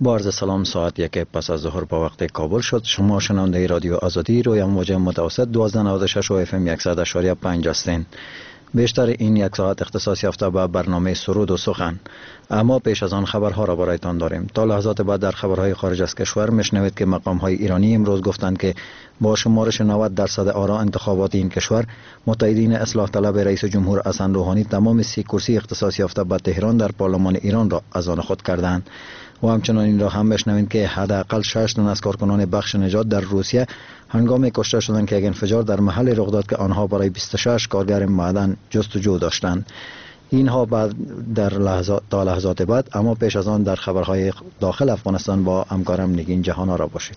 با عرض سلام، ساعت 1 پس از ظهر با وقت کابل شد. شما شنونده رادیو آزادی روی موج متوسط 1296 و FM 100.5 هستین. بیشتر این یک ساعت اختصاص یافته به برنامه سرود و سخن، اما پیش از آن خبرها را برایتان داریم. تا لحظات بعد در خبرهای خارج از کشور میشنوید که مقام‌های ایرانی امروز گفتند که با شمارش 90% آرا انتخابات این کشور، متحدین اصلاح طلب رئیس جمهور حسن روحانی تمام 30 کرسی اختصاص یافته به تهران در پارلمان ایران را از آن خود کردند. و همچنان این را هم بشنوید که حداقل 6 تن از کارکنان بخش نجات در روسیه هنگام کشته شدند که یک انفجار در محل رخ داد که آنها برای 26 کارگر معدن جستجو داشتند. اینها تا لحظات بعد، اما پیش از آن در خبرهای داخل افغانستان با همکارم نگین جهان را باشید.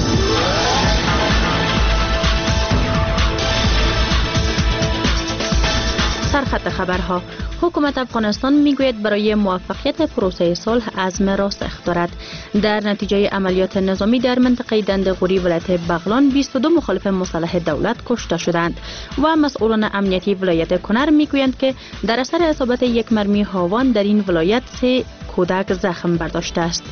سرخط خبرها: حکومت افغانستان میگوید برای موفقیت پروسه صلح عزم راسخ دارد. در نتیجه عملیات نظامی در منطقه دنده‌قوری ولایت بغلان 22 مخالف مسلح دولت کشته شدند و مسئولان امنیتی ولایت کنر میگویند که در اثر اصابت یک مرمی هاوان در این ولایت 3 کودک زخم برداشته است.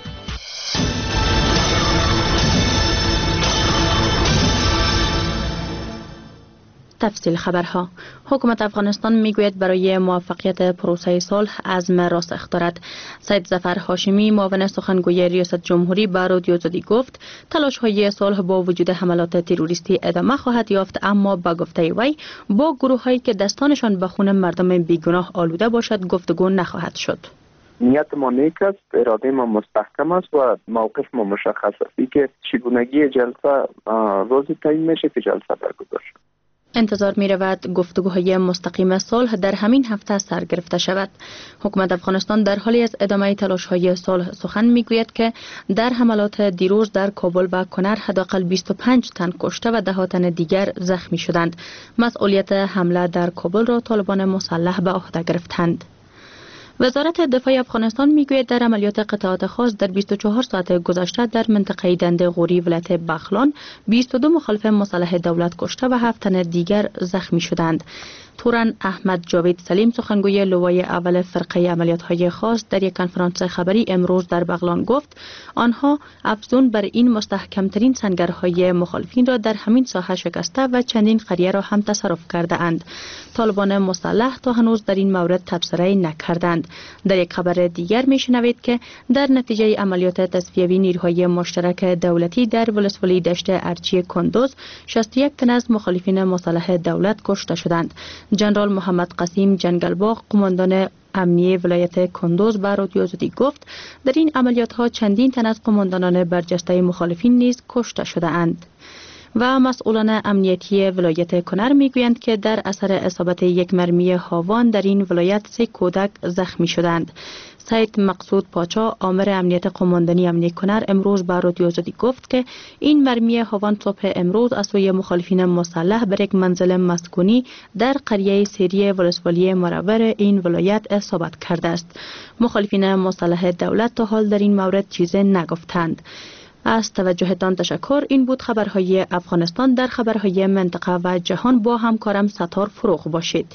تفصیل خبرها: حکومت افغانستان میگوید برای موفقیت پروسه صلح عزم راسخ دارد. سید ظفر هاشمی، معاون سخنگوی ریاست جمهوری، به رادیو آزادی گفت تلاش‌های صلح با وجود حملات تروریستی ادامه خواهد یافت، اما با گفته وی با گروه‌هایی که دستانشان به خون مردم بیگناه آلوده باشد گفتگو نخواهد شد. نیت ما نیک است، اراده ما مستحکم است و موقف ما مشخص است که چگونگی جلسه روزی تعیین میشه که جلسه برگزار شد. انتظار می رود گفتگوهای مستقیم صلح در همین هفته سر گرفته شود. حکومت افغانستان در حالی از ادامه تلاش‌های صلح سخن می گوید که در حملات دیروز در کابل و کنر حداقل 25 تن کشته و 10 تن دیگر زخمی شدند. مسئولیت حمله در کابل را طالبان مسلح به عهده گرفتند. وزارت دفاع افغانستان میگوید در عملیات قطعات خاص در 24 ساعت گذشته در منطقه دنده‌قوری ولایت بغلان 22 مخالف مسلح دولت کشته و 7 تن دیگر زخمی شدند. تورن احمد جاوید سلیم، سخنگوی لوای اول فرقه عملیات‌های خاص، در یک کنفرانس خبری امروز در بغلان گفت آنها افزون بر این مستحکم‌ترین سنگرهای مخالفین را در همین ساحه شکسته و چندین قریه را هم تصرف کرده اند. طالبان مسلح تا هنوز در این مورد تبصره نکردند. در یک خبر دیگر میشنوید که در نتیجه عملیات تصفیه‌ای نیروهای مشترک دولتی در ولسوالی دشت ارچی کندوز 61 تن از مخالفین مسلح دولت کشته شدند. جنرال محمد قاسم جنگلباغ، قماندان امنیه ولایت کندوز، به رادیو آزادی گفت در این عملیات ها چندین تن از قماندانان برجسته مخالفین نیز کشته شده اند. و مسئولان امنیتی ولایت کنر میگویند که در اثر اصابت یک مرمی هاوان در این ولایت 3 کودک زخمی شدند. سید مقصود پاچا، آمر امنیت قماندانی امنیه کنر، امروز به رادیو آزادی گفت که این مرمی هاوان صبح امروز از سوی مخالفین مسلح بر یک منزل مسکونی در قریه سیری ولسوالی مرور این ولایت اصابت کرده است. مخالفین مسلح دولت تا حال در این مورد چیزی نگفتند. از توجهتان تشکر. این بود خبرهای افغانستان. در خبرهای منطقه و جهان با همکارم ستار فروغ باشید.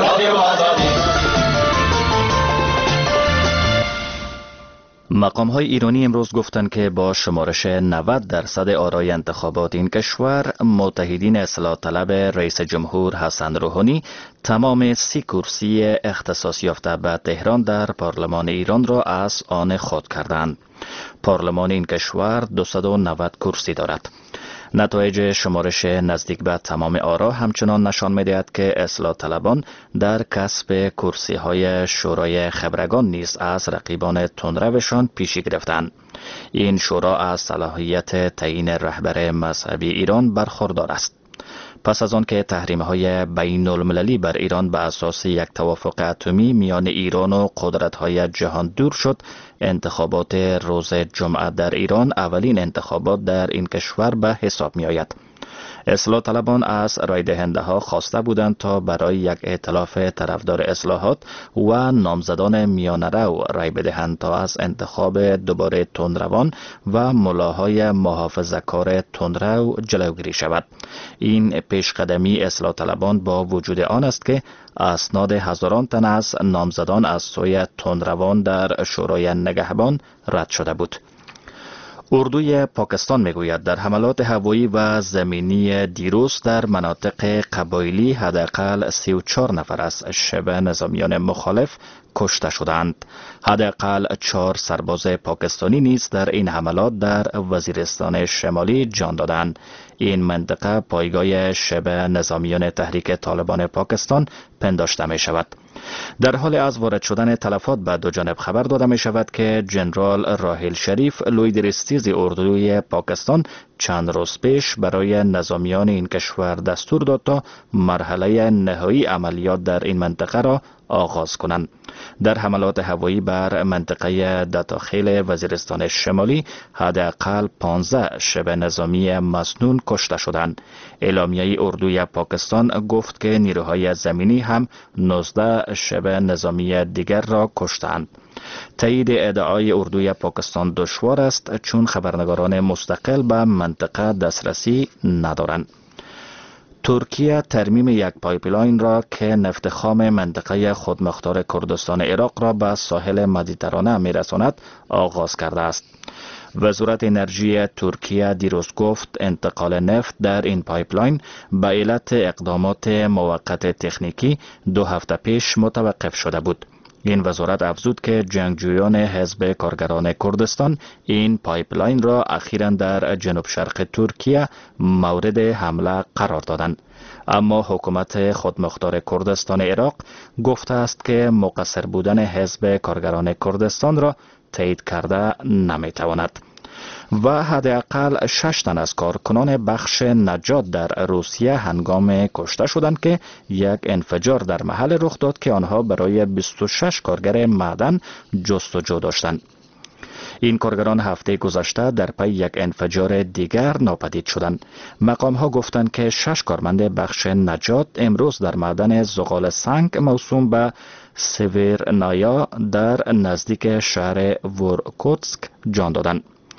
مقام‌های ایرانی امروز گفتند که با شمارش 90% آرای انتخابات این کشور، متحدین اصلاح طلب رئیس جمهور حسن روحانی تمام 30 کرسی اختصاص یافته به تهران در پارلمان ایران را از آن خود کردند. پارلمان این کشور 290 کرسی دارد. نتایج شمارش نزدیک به تمام آرا همچنان نشان می‌دهد که اصلاح طلبان در کسب کرسی‌های شورای خبرگان نیز از رقیبان تندروشان پیشی گرفتند. این شورا از صلاحیت تعیین رهبر مذهبی ایران برخوردار است. پس از آن که تحریم‌های بین‌المللی بر ایران به اساس یک توافق اتمی میان ایران و قدرت‌های جهان دور شد، انتخابات روز جمعه در ایران اولین انتخابات در این کشور به حساب می‌آید. اصلاح طلبان از رای دهنده ها خواسته بودند تا برای یک ائتلاف طرفدار اصلاحات و نامزدان میانه رو رای بدهند تا از انتخاب دوباره تندروان و ملاهای محافظه‌کار تندرو جلوگیری شود. این پیشقدمی اصلاح طلبان با وجود آن است که اسناد هزاران تن از نامزدان از سوی تندروان در شورای نگهبان رد شده بود. اردوی پاکستان میگوید در حملات هوایی و زمینی دیروز در مناطق قبایلی حداقل 34 نفر از شبه نظامیان مخالف کشته شدند. حداقل 4 سرباز پاکستانی نیز در این حملات در وزیرستان شمالی جان دادند. این منطقه پایگاه شبه نظامیان تحریک طالبان پاکستان پنداشته می شود. در حال از وارد شدن تلفات به دو جانب خبر داده می شود که جنرال راحیل شریف لویدرستیز اردوی پاکستان چند روز پیش برای نظامیان این کشور دستور داد تا مرحله نهایی عملیات در این منطقه را آغاز کنند. در حملات هوایی بر منطقه داتاخیل وزیرستان شمالی حداقل 15 شبه نظامی مسنون کشته شدند. اعلامیه اردوی پاکستان گفت که نیروهای زمینی هم 19 شبه نظامی دیگر را کشتند. تایید ادعای اردوی پاکستان دشوار است چون خبرنگاران مستقل به منطقه دسترسی ندارند. ترکیه ترمیم یک پایپلاین را که نفت خام منطقه خودمختار کردستان عراق را به ساحل مدیترانه می‌رساند آغاز کرده است. وزارت انرژی ترکیه دیروز گفت انتقال نفت در این پایپلاین به علت اقدامات موقت تکنیکی 2 هفته پیش متوقف شده بود. این وزارت افزود که جنگجویان حزب کارگران کردستان این پایپلاین را اخیراً در جنوب شرق ترکیه مورد حمله قرار دادند. اما حکومت خودمختار کردستان عراق گفته است که مقصر بودن حزب کارگران کردستان را تایید کرده نمیتواند. و حداقل 6 تن از کارکنان بخش نجات در روسیه هنگام کشته شدند که یک انفجار در محل رخ داد که آنها برای 26 کارگر معدن جستجو داشتند. این کارگران هفته گذشته در پی یک انفجار دیگر ناپدید شدند. مقام ها گفتند که 6 کارمند بخش نجات امروز در معدن زغال سنگ موسوم به سیورنایا در نزدیک شهر ورکوتسک جان دادند.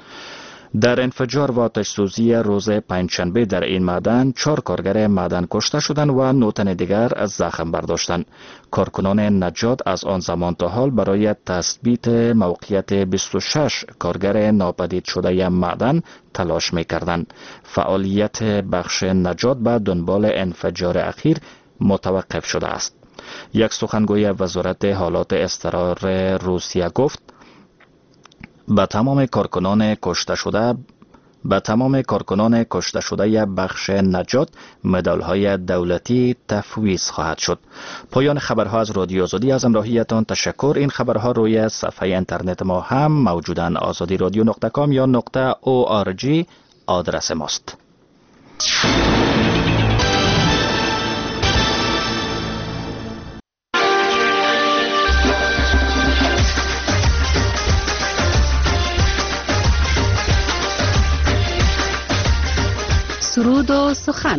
در انفجار و آتش سوزی روز پنجشنبه در این معدن 4 کارگر معدن کشته شدند و 9 تن دیگر از زخم برداشتند. کارکنان نجات از آن زمان تا حال برای تثبیت موقعیت 26 کارگر ناپدید شده معدن تلاش می‌کردند. فعالیت بخش نجات به دنبال انفجار اخیر متوقف شده است. یک سخنگوی وزارت حالات اضطرار روسیه گفت به تمام کارکنان کشته شده بخش نجات مدال‌های دولتی تفویض خواهد شد. پایان خبرها از رادیو آزادی. از همراهیتان تشکر. این خبرها روی صفحه اینترنت ما هم موجودن. azadiradio.com یا .org آدرس ماست. سرود و سخن.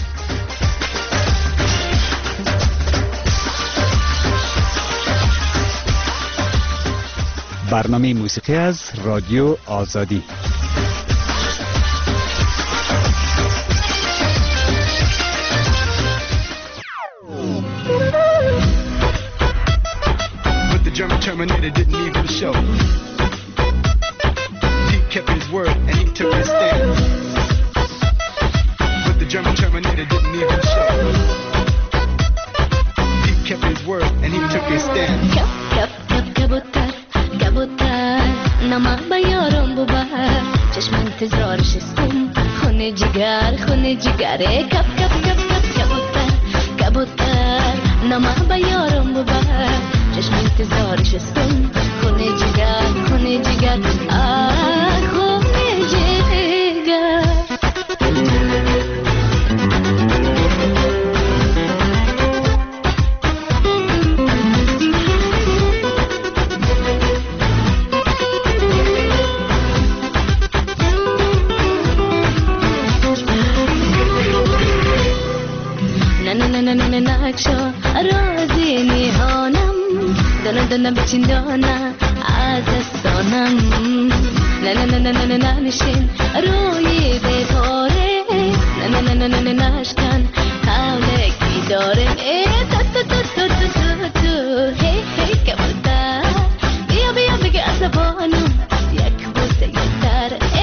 برنامه موسیقی از رادیو آزادی. But the German Terminator didn't even show. He kept his word and he took his stand. The German Terminator didn't even show. He kept his word and he took his stand. کبوتر نما بیارم ببر چشم انتظارش استم خونه جگر کب کبوتر نما بیارم ببر چشم انتظارش استم خونه جگر خونه جگر نکشا رازی نیهانم دانا بچیندانا از دستانم نه نشین روی بپاره نه نشکن حولکی داره تو هی کبوتر بیا بگه عصبانم یک بوسه یه تر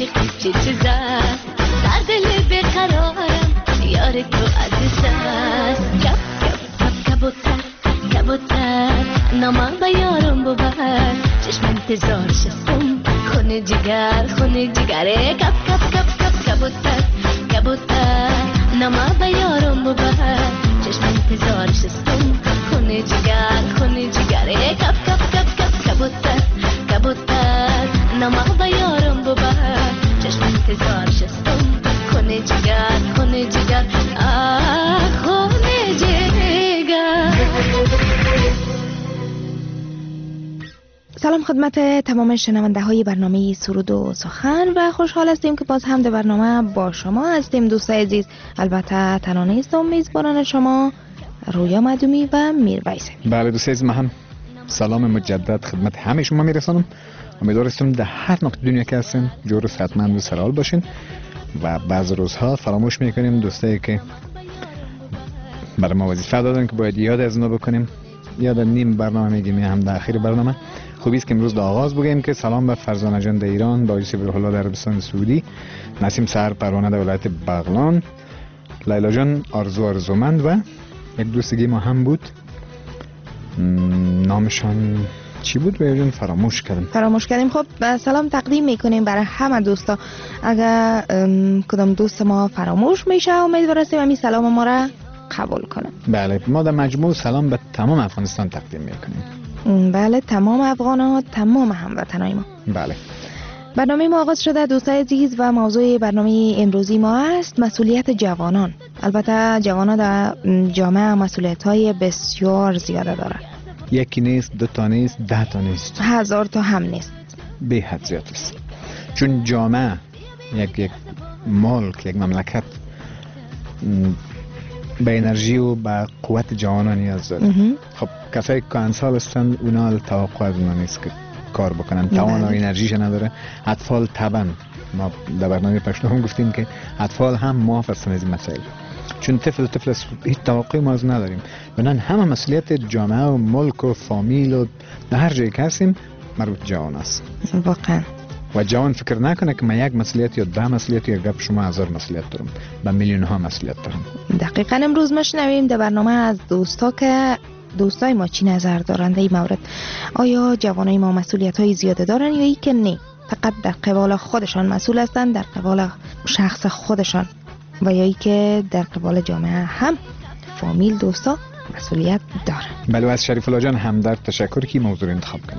عاشقی چه چیز است در دل بیقرارم یار تو عزیز است کب کب کب کبوتر کبوتر نامم به یارم بود چشم انتظار شستم خونه جگر کب کب کب کب کبوتر کبوتر نامم به یارم بود چشم انتظار شستم خونه جگر کب کب کب کب کبوتر کبوتر نامم به یارم بود چشم انتظار شستم خونه جگر آه خونه جگر. سلام خدمت تمام شنونده های برنامه سرود و سخن و خوشحال هستیم که باز هم در برنامه با شما هستیم دوستای عزیز. البته تنها نیستم، میزبانان شما رویا مدومی و میرویس. بله دوستای عزیز، من هم سلام مجدد خدمت همه شما میرسانم. امیدوارم در هر نقطه دنیا که هستین جور و صحتمند و سرحال باشین و بعض روزها فراموش میکنیم دوستایی که برای ما وظیفه دادن که باید یاد از اونا بکنیم. یاد نیم برنامه میگیم یا هم در اخیر برنامه. خوبی است که امروز در آغاز بگیم که سلام به فرزانه جان در ایران، با یوسف روح الله در عربستان سعودی، نسیم سحر پروانه در ولایت بغلان، لیلا جان آرزومند و یک دوستگی ما هم بود، نامشان چی بود رویا جان؟ فراموش کردیم. خب سلام تقدیم میکنیم برای همه دوستا. اگر کدام دوست ما فراموش میشه امیدوارستیم همین سلام ما را قبول کنم. بله، ما در مجموع سلام به تمام افغانستان تقدیم میکنیم. بله، تمام افغان‌ها، تمام هموطنای ما. بله، برنامه ما آغاز شده دوستای عزیز و موضوع برنامه امروزی ما است مسئولیت جوانان. البته جوانان در جامعه مسئولیت‌های بسیار زیاده دارند. یکی نیست، دو تا نیست، 10 تا نیست، 1000 تا هم نیست، به حد زیاد است. چون جامعه یک ملک، یک مملکت به انرژی و به قوت جوانان نیاز داره. خب کسایی که کهنسال هستند اونا توقع از اونا نیست که کار بکنن، توان و انرژیش نداره. اطفال طبعا ما در برنامه پشتو هم گفتیم که اطفال هم معاف هستن از این مسائل، چون طفل هیچ توقعی ما از نداریم. بنان همه مسئولیت جامعه و ملک و فامیل و در هر جایی که هستیم مربوط جوان است واقعا. و جوان فکر نکنه که من یک مسئولیت یا 10 مسئولیت یا گپ شما 1000 مسئولیت دارم، با میلیون ها مسئولیت دارم. دقیقاً امروز میشنویم در برنامه از دوستا که دوستای ما چی نظر دارند در این مورد. آیا جوانای ما مسئولیت های زیاده دارن یا ای که نه، فقط در قبال خودشان مسئول هستند، در قبال شخص خودشان، و یا ای که در قبال جامعه هم فامیل دوستا مسئولیت دارن. بله، از شریف الله جان همدرد تشکر که موضوع انتخاب کردن.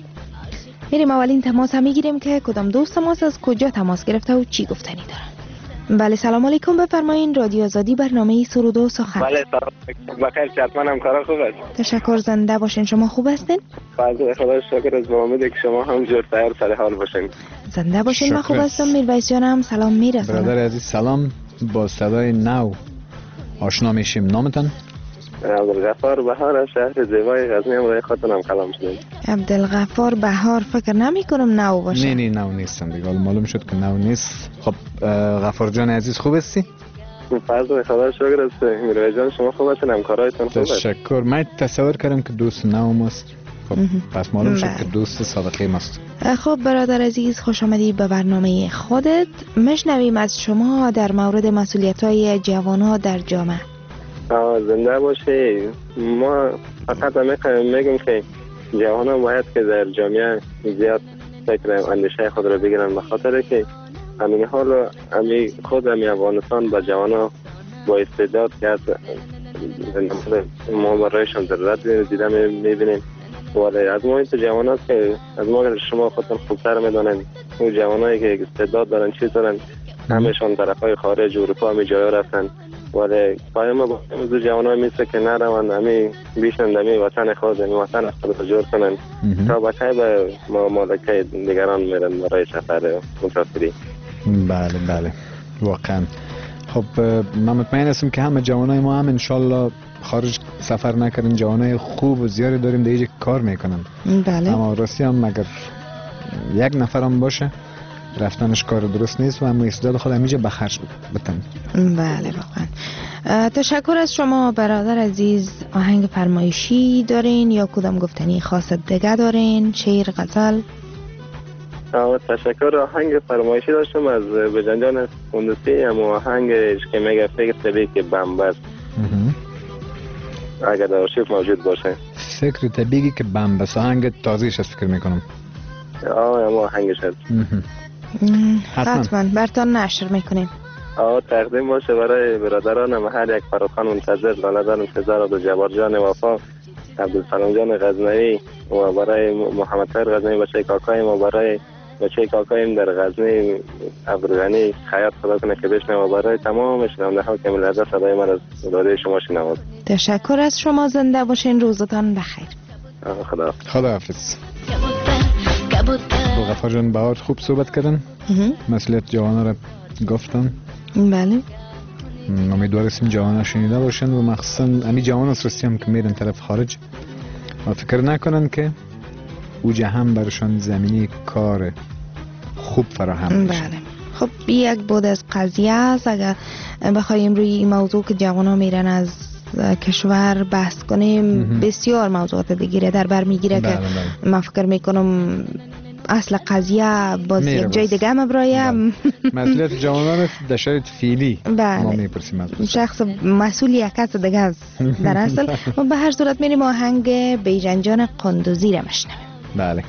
میریم اولین تماس هم میگیریم که کدام دوست ماست، از کجا تماس گرفته و چی گفتنی دارن. بله سلام علیکم، بفرمایین. رادیو آزادی برنامه سرود و سخن. بله سلام بخیر، حتما همکارا خوب است. تشکر، زنده باشین. شما خوب هستین؟ بله خدا شکر، از امید که شما هم جور تیار سر حال باشین. زنده باشین. من خوب هستم. میرویس جان هم سلام میرسونم. برادر عزیز سلام، با صدای نو آشنا میشیم. نامتان؟ عبدالغفار بهار از شهر زیبای غزنی هم رای خاطرم کلام شدیم. عبدالغفار بهار فکر نمی کنم نو باشه. نه نو نیستم دیگه، معلوم شد که نو نیست. خب غفار جان عزیز خوب هستی؟ فضل خدا شکر است. میرویس جان شما خوب هستین؟ همکارایتون خوب است؟ تشکر. من تصور کردم که دوست نو ماست. خب پس معلوم شد که دوست سابقه ماست. خب برادر عزیز خوش آمدی به برنامه خودت. میشنویم از شما در مورد مسئولیت‌های جوان‌ها در جامعه. زنده باشه. ما فقط میگم که جوان‌ها باید که در جامعه زیاد فکر اندیشه خود را بگیرن، به خاطر که همین حال خود افغانستان با جوان‌ها با استعداد که ما برایشان ضرورت دیده میبینیم. ولی از ما این تو جوان هست که از ما شما خودتون خوبتر میدانند اون جوانایی که استعداد دارن چیز دارن همشان طرفای خارج اروپا همی جای رفتن، ولی پای ما با این جوانای مثل که نروند همی بیشن دمی وطن خود وطن خود رو جور کنن تا بچه به مالکه دیگران میرن برای سفر مسافری. بله واقعا. خب من مطمئن هستم که همه جوانای ما هم انشالله خارج سفر نکردن، جوانای خوب و زیادی داریم در اینجا کار میکنن. بله. اما راستی هم مگر یک نفر هم باشه رفتنش کار درست نیست و هم استعداد خود همینجا بخرج بتن. بله واقعا. تشکر از شما برادر عزیز. آهنگ فرمایشی دارین یا کدام گفتنی خاص دیگه دارین؟ شعر، غزل؟ تشکر. آهنگ فرمایشی داشتم از بجنجان کندوسی، اما آهنگش که میگه فکر طبیعی که بمبست، اگر در آرشیف موجود باشه. فکر طبیعی که بمبست آهنگ تازه‌اش است فکر میکنم. اما آهنگش هست. حتما برتان نشر میکنیم. تقدیم باشه برای برادرانم، هر یک فرخان منتظر، لالدار انتظار، عبدالجبار جان وفا، عبدالسلام جان غزنوی و برای محمد طاهر غزنوی بچه کاکایم و برای بچه کاکایم در غزنی ابروغنی خیاط خدا کنه که بشنه و برای تمام شنونده ها که ملت صدای من از رادیو شما شنواد. تشکر از شما، زنده باشین، روزتان بخیر. خداحافظ. غفار جان بهار خوب صحبت کردن، مسئولیت جوانان را گفتن. بله، امیدوار هستیم جوانان شنیده باشن و مخصوصا امی جوان اسرسی هم که میرن طرف خارج و فکر نکنن که اوجه هم برشان زمینی کار خوب فراهم بشه. بله، خب یک بود از قضیه است. اگر بخوایم روی این موضوع که جوانان میرن از کشور بحث کنیم، بسیار موضوعات دیگه در بر میگیره که من فکر میکنم اصل قضیه باز یک جای دیگه هم برایم. مسئولیت جوانان در شرایط فعلی ما میپرسیم از شخص مسئول یک کس دیگه است در اصل. و به هر صورت میریم آهنگ بیژنجان قندوزی را میشنویم. بله.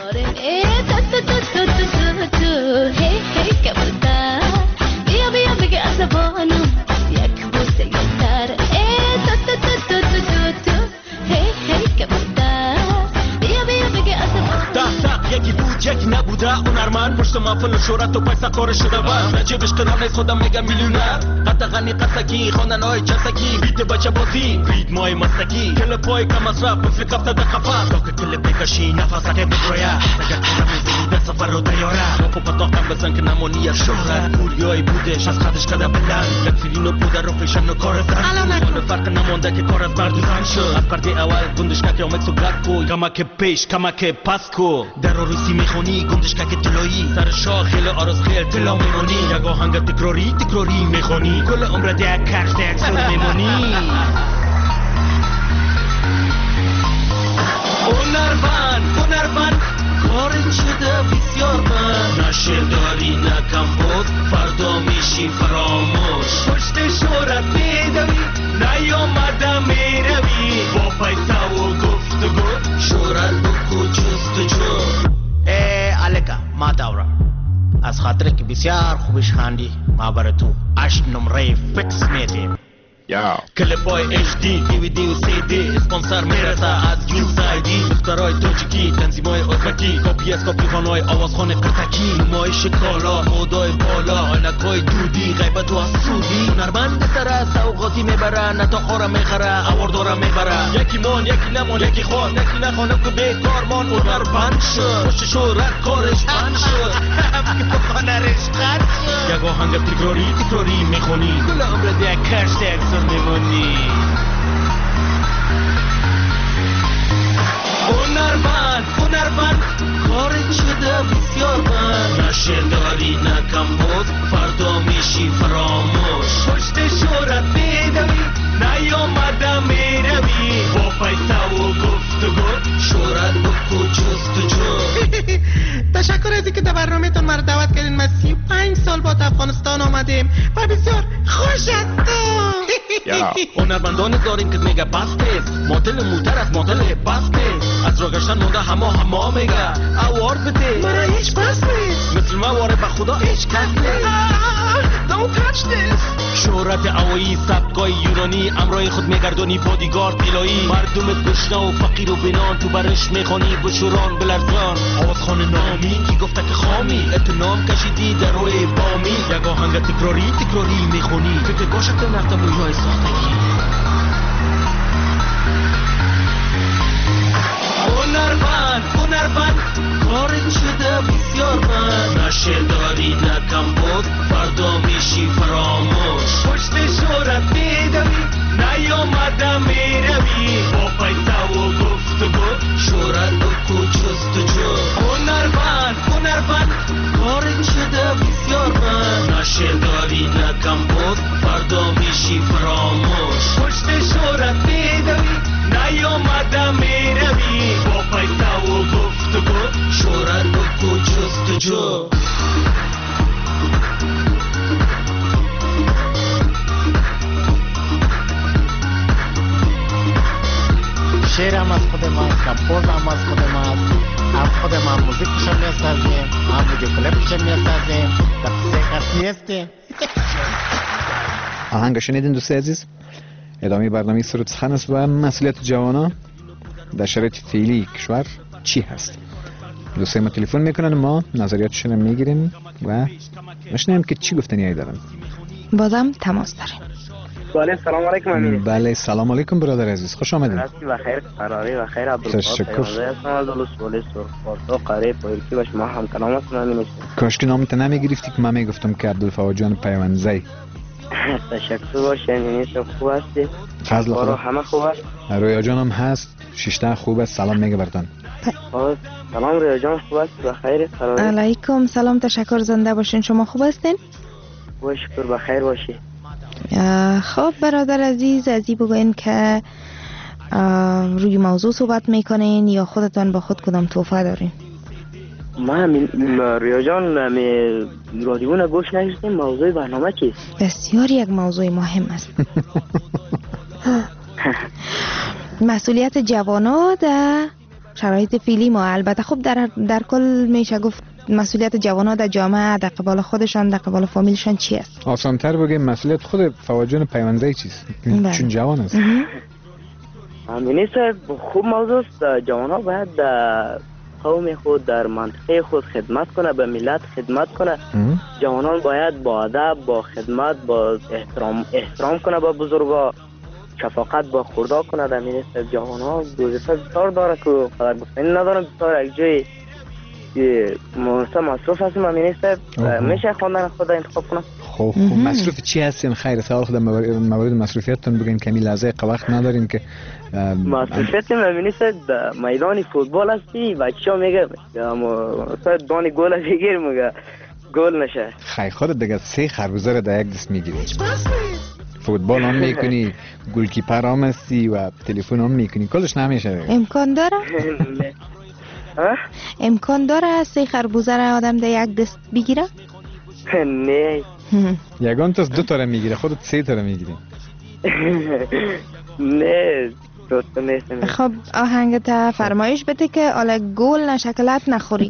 یکی بود یکی نبوده هنرمند، پشت محفل و شهرت و پیسه کار شده بند، نجیبش کنار نیست خودم میگم میلیونر، قد غنی قصگی خواندن های جسگی، بیت بچه بازی رید مای مستگی، کل پای کم مصرف مثل کفته در قفص، تا که کل بکشی نفس اگه بگرویه، اگر کنم میزنی در سفر و دیاره، با پتاقم بزن که نمانی از شهرت، موریایی بودش از خدش کده بلند، یک فیلینو بوده رو فیشن و کار زن، الان فرق نمانده که کار از مرد زن شد، از پرده اول گندش که آمکس و گرد کو، کما که پیش کما که پس کو، در روسی میخونی گندش که طلایی، سر شاه خیل آرز خیل طلا میمونی، یک آهنگ تکراری میخونی، کل عمر دیگ کرش دیگ سر میمونی. هنرمند کارت شده بسیار من، نشه داری نکم بود فردا میشی فراموش، پشت شهرت میدوی نیامده میروی، با پیسه و گفتگو شهرت بکو جستجو. الکا ما دورا از خاطر که بسیار خوبش خاندی، ما برای تو 8 نمره فکس میدیم. کلپای HD DVD و CD اسپانسر میرسه از یو سایدی، دخترای تاجیکی تنظیمای ازبکی، کپی از کپی خانهای آوازخانه قرتکی، نمایش کالا مودای بالا عینکای دودی غیبت و سودی، هنرمند سر از سوغاتی میبره نتاخارم میخره اواردارم میبره، یکی مان یکی نمان یکی خوان یکی نخوانم که بیکار مان، هنرمند شد پشت شهرت کارش بند شد که تو هنرش قد شد، یک آهنگ تکراری میخونی، کل عمر دیگ کرش دیگ میمونی. هنرمند کارت شده بسیار من، نشه داری نکم بود فردا میشی فراموش، پشت شهرت میدوی نیامده میروی، با پیسه و گفتگو شهرت بکو جستجو. تشکر از اینکه در برنامه‌تون مرا دعوت کردین. ما 35 سال بعد افغانستان آمدیم و بسیار خوش هستم. هنرمندان داریم که میگه بستیست، مدل موتر از مدل بستیست، از راگشتن مونده همه میگه اوارد بده، مرا هیچ بس نیست، مثل ما واره به خدا هیچ کس نیست. Don't touch this. شهرت اوایی سبکای یونانی امرای خود میگردانی، بادیگارد الهی، مردم گشنه و فقیر و بنان تو برش میخوانی بشوران بلرزان، آوازخان نامی کی گفته که خامی، اتنام کشیدی در روی بامی، یک آهنگ تکراری میخونی، فکر گوشت نرده مویای ساختگی. هنرمند کارت شده بسیار من، نشه داری نکم بود فردا میشی فراموش، پشت شهرت میدوی نیامده میروی، با پیسه و گفتگو شهرت بکو جستجو. هنرمند کارت شده بسیار من، نشه داری نکم بود فردا میشی فراموش، پشت شهرت میدوی نیامده میروی، با پیسه و گفتگو شهرت بکو جستجو. جستجو. شعرم از خود ماست، کمپوزم از خود ماست، از خود ما موزیکشم میسازیم، هم ویدیو کلیپشم میسازیم، در قصه کسی هستیم. آهنگ شنیدین دوست عزیز؟ ادامه برنامه سرود سخن است و مسئولیت جوانان در شرایط فعلی کشور چی هست؟ دوستای ما تلفن میکنن، ما نظریاتشون رو میگیریم و میشنیم که چی گفتنی دارن. بازم تماس داریم. بله سلام علیکم امین. بله سلام علیکم برادر عزیز، خوش آمدید. بخیر قراری و خیر عبدالله. تشکر. از دولت سرخ قریب پایرکی و شما هم کلام هستم امین. کاش که نامت نمیگرفتی که من میگفتم که عبدالفوا جان پیوندزی. تشکر باشه امین، خوب هستی؟ فضل خدا. همه خوب است. رویا جانم هست، شیشته خوب است، سلام میگه برتان. سلام رویا جان، خوب است؟ بخیر قراری. علیکم سلام، تشکر، زنده باشین. شما خوب هستین؟ شکر بخیر باشی. خب برادر عزیز، ازی بگوین که روی موضوع صحبت میکنین یا خودتان با خود کدام توفه دارین؟ ما رویا جان رادیو نه گوش نشدیم. موضوع برنامه چیست؟ بسیار یک موضوع مهم است. مسئولیت جوانا در شرایط فعلی ما. البته خب در کل میشه گفت مسئولیت جوانا در جامعه، در قبال خودشان، در قبال فامیلشان چی است؟ آسان‌تر بگیم مسئولیت خود فواجان پیوندزی چیست؟ چون جوان است. امینی صاحب خوب موضوع است. جوانا باید در قوم خود، در منطقه خود خدمت کنه، به ملت خدمت کنه. جوانان باید با ادب، با خدمت، با احترام کنه به بزرگا، شفقت با خوردا کنه. در امینی صاحب جوانا وظیفه بسیار داره که قدر گفتنی ندارم. بسیار یک جای مصروف هستیم امینی صاحب. میشه خواندن خود انتخاب کنم؟ خب مصروف چی هستین؟ خیر سوال خود مورد مصروفیتتون بگین، کمی لحظه وقت نداریم که مصروفیت امینی صاحب میدان فوتبال هستی. بچه‌ها میگه صاحب دانی گل بگیر، میگه گل نشه. خیر خودت دیگه 3 خربوزه رو در یک دست میگیری، فوتبال هم میکنی، گلکیپر هم هستی و تلفن هم میکنی، کلش نمیشه. امکان داره؟ امکان داره 3 خربوزه را آدم در یک دست بگیره؟ نه. یگان تا 2 تا را میگیره، خودت 3 تا را میگیری. نه دوست نیستم. خب آهنگت فرمایش بده که حالا گل نشکلت نخوری.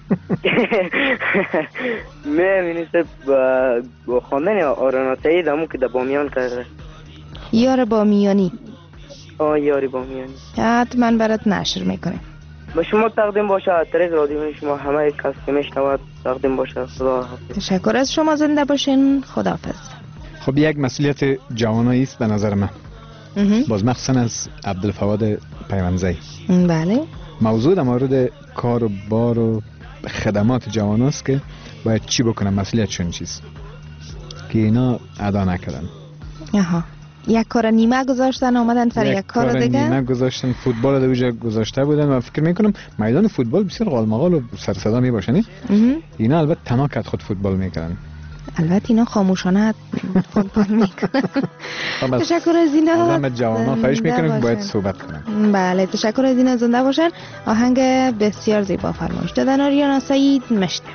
نه مینیسته با خواندن آرنا سعید همون که در بامیان کرده. یار بامیانی. یاری بامیانی. حتما برات نشر میکنه. با شما تقدیم باشه، از طریق رادیو شما همه کس که میشنود تقدیم باشه. خدا حافظ. تشکر از شما، زنده باشین. خداحافظ. خب یک مسئولیت جوانایی است به نظر من، باز مخصوصا از عبدالفواد پیوندزی. بله. موضوع در مورد کار و بار و خدمات جوان است که باید چی بکنن، مسئولیتشون چیست که اینا ادا نکردن. یک کار نیمه گذاشتن آمدن سر یک کار دیگه. نیمه گذاشتن، فوتبال در ویژه گذاشته بودن و فکر میکنم میدان فوتبال بسیار غالمغال و سر صدا می باشن. اینا البته تنها خود فوتبال میکنن. البته اینا خاموشانه فوتبال میکنن. تشکر از اینا. آدم جوانا خواهش میکنم که باید صحبت کنن. بله تشکر از اینا، زنده باشن. آهنگ بسیار زیبا فرمایش دادن آریانا سعید. مشنوید.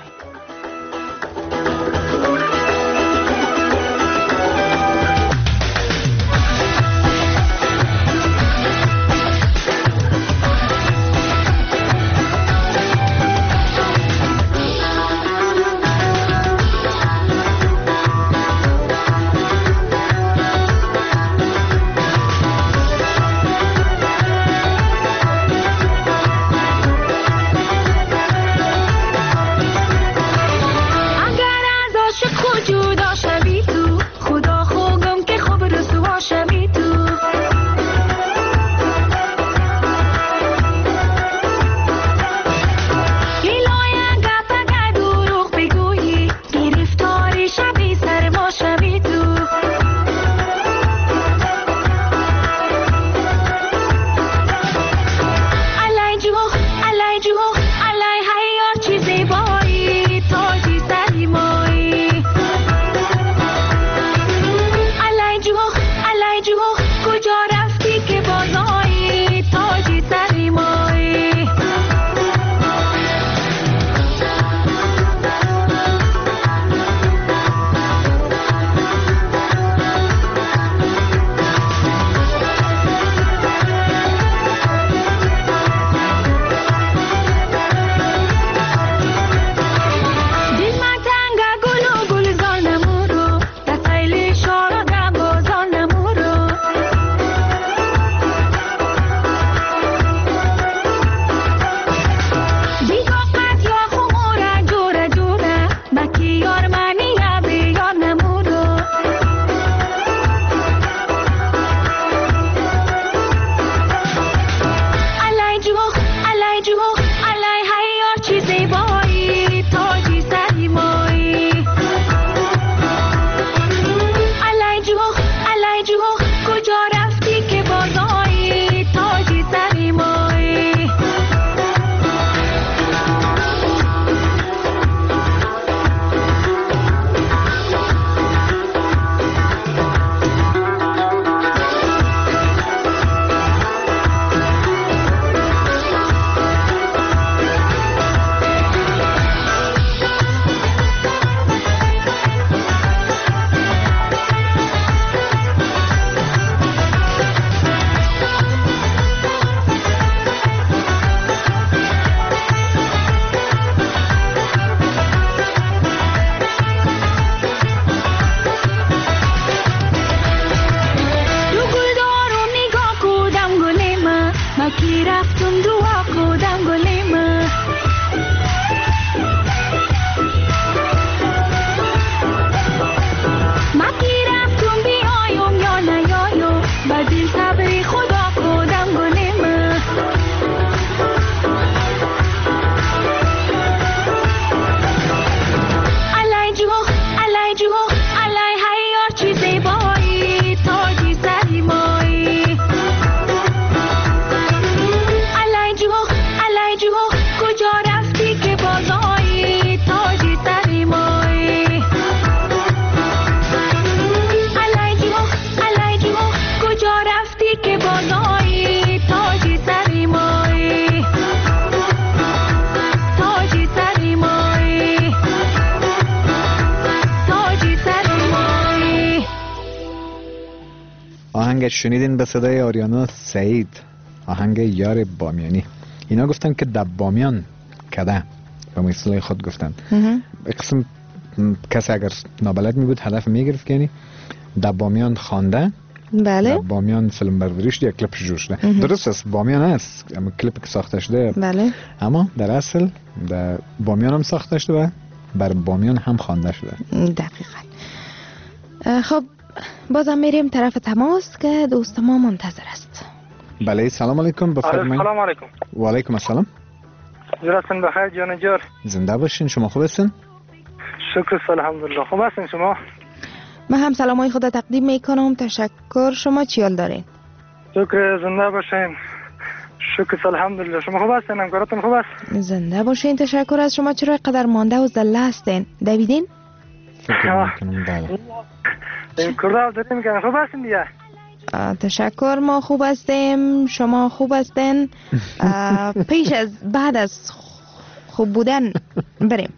آهنگ شنیدین به صدای آریانا سعید، آهنگ یار بامیانی. اینا گفتن که در بامیان کده به مثل خود گفتن. قسم کسی اگر نابلد می بود هدف می گرفت که یعنی در بامیان خوانده. بله. در بامیان فیلم برداری شده، یک کلیپش جور شده. درست است بامیان است، اما کلیپی که ساخته شده. بله. اما در اصل در بامیان هم ساخته شده و بر بامیان هم خوانده شده. دقیقاً. خب بازم میریم طرف تماس که دوست ما منتظر است. بله سلام علیکم، بفرمایید. سلام علیکم. و علیکم السلام. جراتون بخیر جان جور. زنده باشین، شما خوب هستین؟ شکر الحمدلله. خوب هستین شما؟ من هم سلامای خدا تقدیم میکنم، تشکر. شما چی حال دارین؟ شکر، زنده باشین. شکر الحمدلله. شما خوب هستین؟ همکاراتون خوب است؟ زنده باشین، تشکر. از شما چرا قدر مانده و زله هستین؟ دویدین؟ فکر میکنم بله. کردال داریم که خوب هستین دیگه؟ تشکر، ما خوب هستیم. شما خوب هستین؟ پیش از بعد از خوب بودن بریم.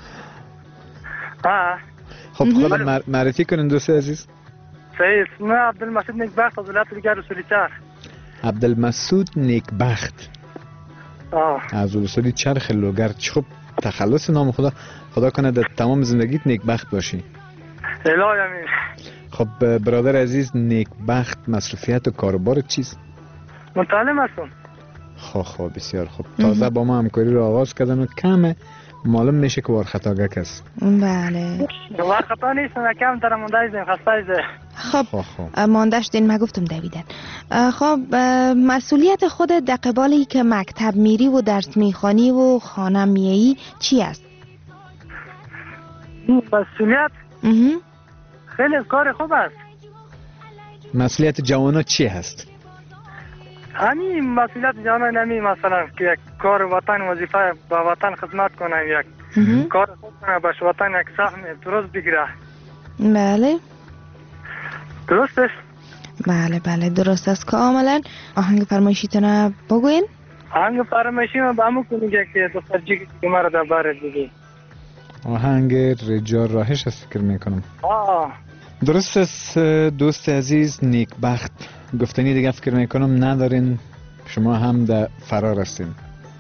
خب خدا معرفی کنین دوست عزیز. سعید، من عبدالمسعود نیکبخت از ولایت دیگر رسولی چرخ. عبدالمسعود نیکبخت از رسولی چرخ لوگر. خب تخلص نام خدا کنه در تمام زندگیت نیکبخت باشی. الهی امین. خب برادر عزیز، نیکبخت مصروفیت و کاروبار چیست؟ متعلم هستم. خب بسیار خوب. تازه با ما همکاری رو آغاز کردن و کم معلوم میشه که وارخطاگک است. بله. وارخطا نیستم، کم در مانده ایزیم، خسته ایزیم. خب ماندهش دین ما گفتم دویدن. خب مسئولیت خودت در قبالی که مکتب میری و درس میخوانی و خانه میایی چی است؟ مسئولیت؟ خیلی کار خوب است. مسئولیت جوانا چی هست؟ همین مسئولیت جوانا نمی، مثلا که یک کار وطن، وظیفه با وطن خدمت کنه، یک کار خوب کنه، باش وطن یک سهم درست بگیره. بله. درست است؟ بله درست است کاملا. آهنگ فرمایشیتون بگوین. آهنگ فرمایشی من با همون کنیگه که دختر جیگی که مرا در بارد دیدی. آهنگ رجال راهش است فکر میکنم. درست است دوست عزیز نیکبخت. گفتنی دیگه فکر میکنم ندارین، شما هم در فرار هستین.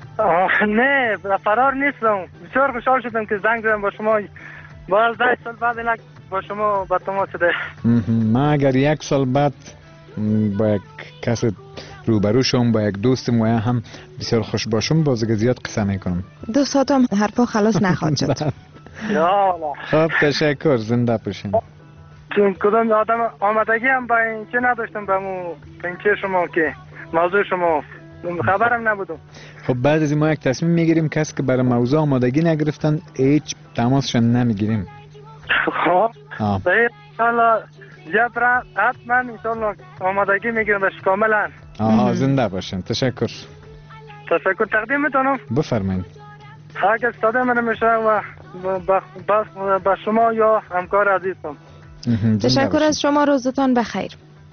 نه در فرار نیستم. بسیار خوشحال شدم که زنگ زدم با شما. باز 10 سال بعد با شما با تماس شده. من اگر 1 سال بعد با یک کس روبرو شم، با یک دوست مویا هم بسیار خوش باشم، بازگه زیاد قصه میکنم. 2 ساعت هم حرفا خلاص نخواهد شد. خب تشکر، زنده باشین. چون کدام آدم آمدگی هم با این چه نداشتم با مو پنچه شما که موضوع شما خبرم نبودم. خب بعد از این ما یک تصمیم میگیریم کسی که برای موضوع آمادگی نگرفتن هیچ تماسشان نمیگیریم. خب انشالله جبران حتما انشالله آمادگی میگیرم داشت کاملا. زنده باشین. تشکر تقدیم میتونم. بفرمایید. اگه استاده من میشه و با شما یا همکار عزیزم. تشکر از شما، روزتان بخیر.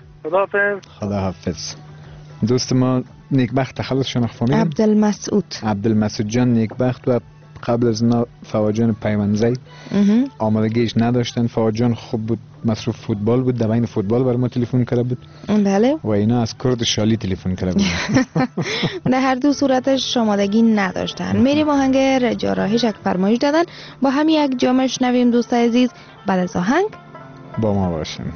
خدا حافظ. دوست ما نیکبخت تخلص شناخت فهمیدیم؟ عبدالمسعود جان نیکبخت و قبل از اینا فواد جان پیمنزی آمادگیش نداشتن. فواد جان خوب بود، مصروف فوتبال بود، در بین فوتبال بر ما تلفن کرده بود. بله. و اینا از کرد شالی تلفن کرده بود. در هر دو صورتش آمادگی نداشتن. میریم آهنگ رجال راهش یک فرمایش دادن، با هم یک جامعه شنویم دوست عزیز. بعد از آهنگ با ما باشیم.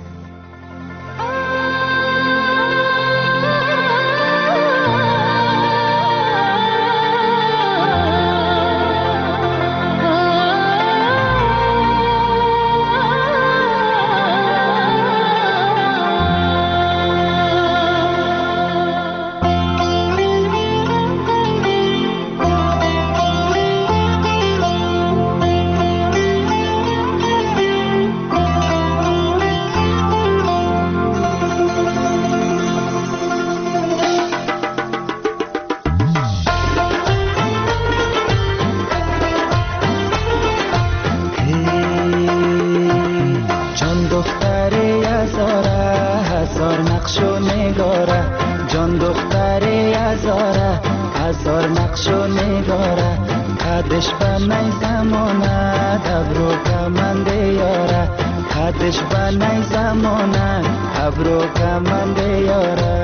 قدش بنای زمانه ابرو کمنده یاره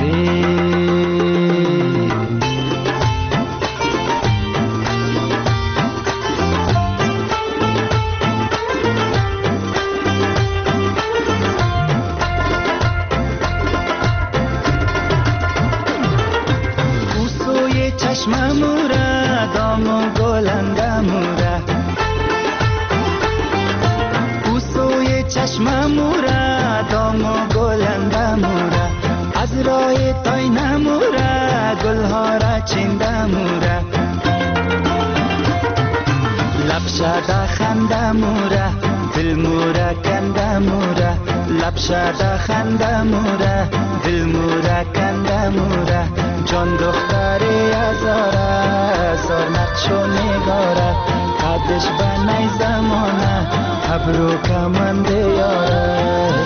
اوسوی چشم موره دام و گلنده موره اوسوی چشم موره دام و گلنده موره از رای تای نموره گلها را چنده موره لبشده خنده موره دل موره کنده موره لبشده خنده موره دل موره کنده موره جان دختری ازاره سر نقش و نگاره قدش بنای زمانه ابرو کمنده یاره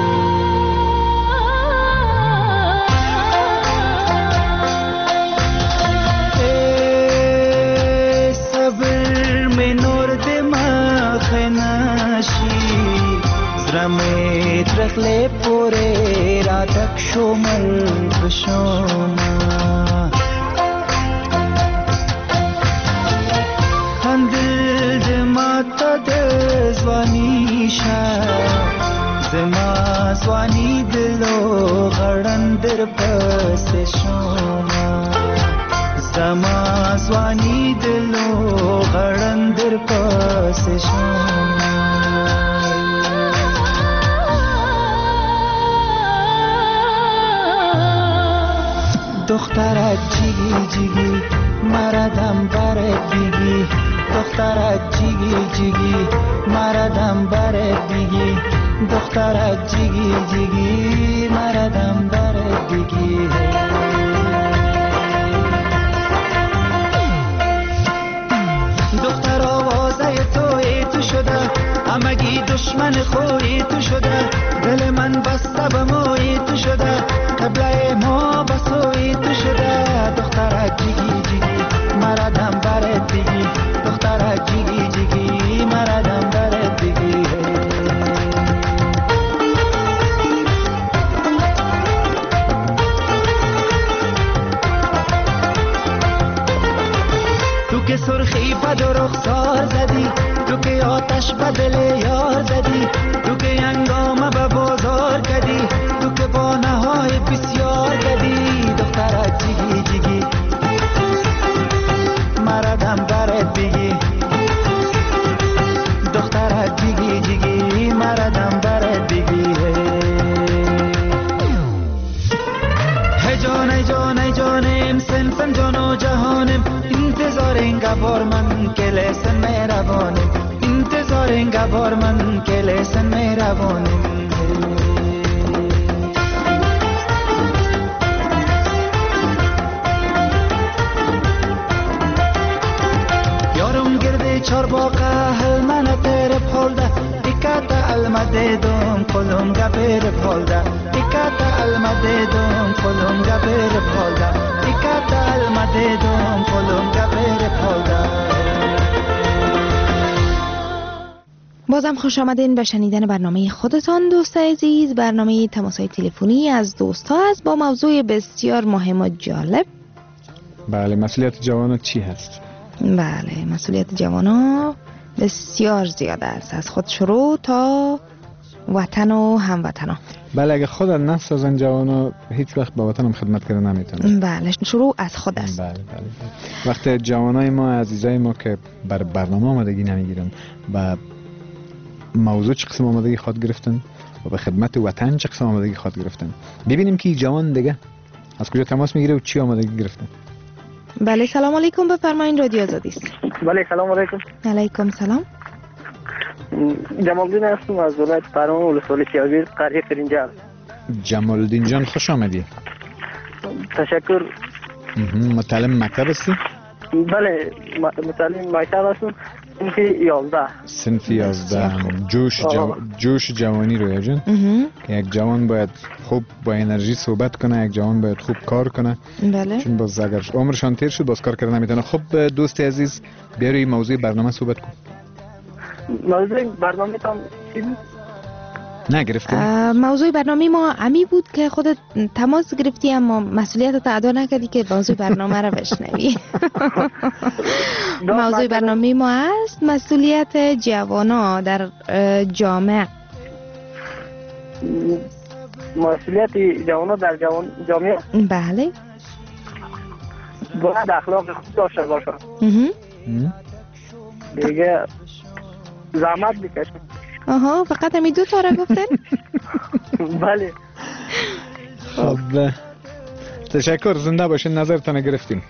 زرمت رخل پوره را تک شمل بشوما هندل دما تا دزوانی شا زما زوانی دلو غرن در پس شوما زما زوانی دلو غرن در پس شوما دخترک جیگی جیگی مردم برت بیگی دخترک جیگی جیگی مردم برت بیگی دخترک جیگی جیگی مردم برت بیگی دختر آوازه تو شده همگی دشمن خوی تو شده دل من بسته به موی تو شده قبله ما بسوی تو شده دخترک جیگی جیگی مردم برت بیگی دخترک جیگی جیگی مردم برت بیگی تو که سرخی بد و رخسار زدی تو که آتش به دل یار زدی تو که انگام به بازار کدی تو که با نهای بسیار کدی دخترک جیگی جیگی مردم برت بیگی دخترک جیگی جیگی مردم برت بیگی ای جان ای جان ای جانم سنفم جان و جهانم انتظار اینگه بار من که لسن مهربانم انتظار اینگه بار من که لسن مهربانم یارم گرده چار باقه هل من تر پولده ایکات المده دوم کلم گبر پولده ایکات المده دوم کلم گبر پولده ایکات المده دوم کلم گبر پولده. بازم خوش آمدین به شنیدن برنامه خودتان دوستای عزیز، برنامه تماس‌های تلفنی از دوستا است با موضوع بسیار مهم و جالب. بله، مسئولیت جوانان چی هست؟ بله، مسئولیت جوانان بسیار زیاده است، از خود شروع تا وطن و هموطنان. بله، اگه خود نسازن جوانا هیچ وقت با وطن هم خدمت کردن نمیتونن. بله، شروع از خود است. بله. وقتی جوانای ما عزیزای ما که بر برنامه آمادگی نمیگیرن و موضوع چه قسم آمادگی خود گرفتن و به خدمت وطن چه قسم آمادگی خود گرفتن، ببینیم که جوان دیگه از کجا تماس میگیره و چی آمادگی گرفتن. بله، سلام علیکم، بفرمایید، رادیو آزادی است. بله، سلام علیکم. علیکم سلام. جمالدین هستم از ولایت فرمان ولسوالی سیاویر قریه فرنجال. جمالدین جان خوش آمدی. تشکر. متعلم مکتب هستی؟ بله، متعلم مکتب هستم. صنف 11. جوش جوانی رو جان که یک جوان باید خوب با انرژی صحبت کنه، یک جوان باید خوب کار کنه. بله. چون باز اگر عمرشان تیر شد باز کار کردن نمیتونه. خب دوست عزیز، بیا روی موضوع برنامه صحبت کن. موضوع برنامه تام نگرفتم. موضوع برنامه ما امی بود که خودت تماس گرفتی اما مسئولیت تا ادا نکردی که موضوع برنامه را بشنوی. موضوع برنامه ما است مسئولیت جوانا در جامعه. مسئولیت جوانا در جامعه؟ بله. باید اخلاق خوب داشته باشه. دیگه زحمت بکشم. آها فقط همی دو تا را گفتن؟ بله. خب تشکر، زنده باشین. نظرتان گرفتیم.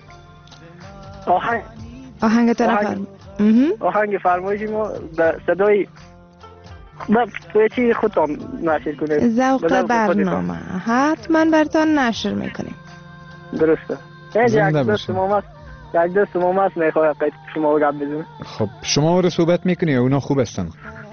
آهنگ تو نفرم. آهنگ فرمایشی ما صدای توی چی خودتان نشر کنید؟ ذوق برنامه حتما برتان نشر میکنیم. درسته. یک دوست مام است میخواه قید شما رو گپ بزنه. خب شما رو صحبت میکنی یا اونا خوب هستن؟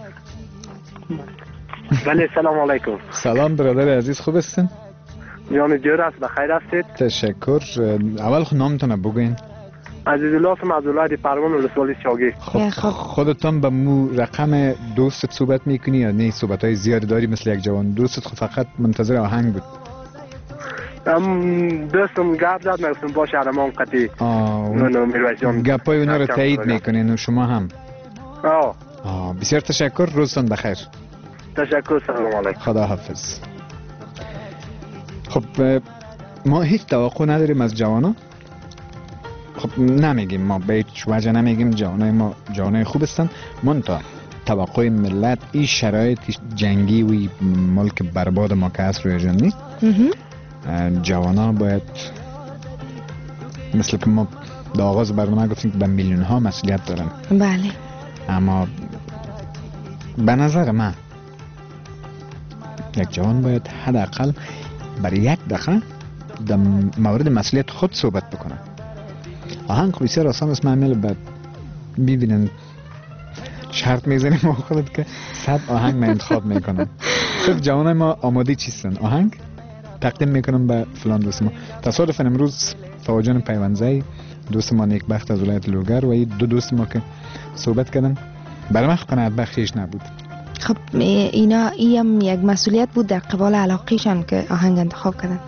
بله سلام علیکم. سلام برادر عزیز، خوب هستن؟ جان جور است، بخیر هستید؟ تشکر. اول خود نامتون بگوین. عزیزالله هستم از ولایت پروان ولسوالی شاگی. خب خودتان به مو رقم دوستت صحبت میکنی یا نه صحبت های زیادی داری مثل یک جوان؟ دوستت خود فقط منتظر آهنگ بود؟ دوستم گپ زد میگفتم باشه ارمان قطعی. گپای اونا رو تایید میکنین و شما هم؟ بسیار تشکر، روزتان بخیر. تشکر، سلام علیکم. خدا حافظ. خب ما هیچ توقع نداریم از جوانا. خب نمیگیم، ما به هیچ وجه نمیگیم جوانای ما جوانای خوب هستن. منتها توقع ملت این شرایط جنگی و ملک برباد ما که هست روی جان نیست. جوانا باید مثل که ما در آغاز برنامه گفتیم که به میلیون ها مسئولیت دارن. بله. اما به نظر من یک جوان باید حداقل برای یک دقیقه در مورد مسئولیت خود صحبت بکنه. آهنگ بسیار آسان است. معمول بعد ببینن شرط میزنیم ما خودت که 100 آهنگ من انتخاب میکنم. خب جوانای ما آماده چیستن؟ آهنگ تقدیم میکنم به فلان دوست ما. تصادفاً امروز فواجان پیوندزایی دوست ما نیکبخت از ولایت لوگر و دو دوست ما که صحبت کردن برای من قناعت بخشیش نبود. خب اینا هم یک مسئولیت بود در قبال علاقیشان که آهنگ انتخاب کردن.